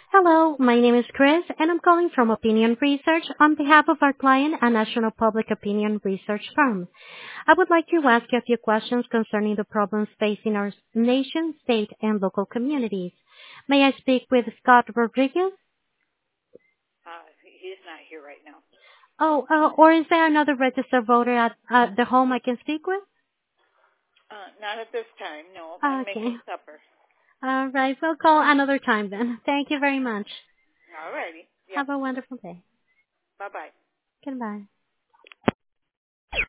Hello, my name is Chris, and I'm calling from Opinion Research on behalf of our client, a national public opinion research firm. I would like to ask you a few questions concerning the problems facing our nation, state, and local communities. May I speak with Scott Rodriguez? He's not here right now. Or is there another registered voter at the home I can speak with? Not at this time, no. I'm Okay. making supper. All right, we'll call another time then. Thank you very much. All righty. Yep. Have a wonderful day. Bye-bye. Goodbye.